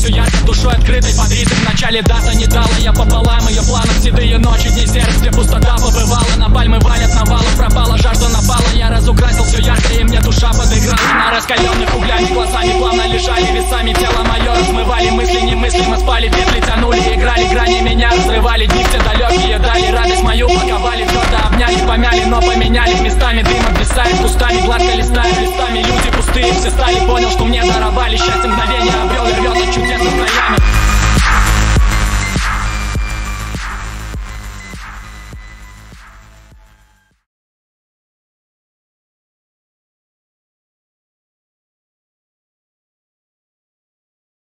все ярко, душой открытой под ритм. В начале дата не дала я пополам ее планов. Седые ночи, дни сердц, где пустота побывала. На пальмы валят навалом, пропала жажда напала. Я разукрасил все ярко, и мне душа подыграла. На раскаленных углями глазами плавно лежали весами. Тело мое размывали мысли, немыслимо спали. Петли тянули, играли грани, меня разрывали. Дни все далекие, дали радость мою, паковали. Твердо обняли, помяли, но поменяли местами. Дым обвисает кустами, гладко листают листами. Люди пустые, все стали, понял, что мне даровали счастье, мгновение обрел.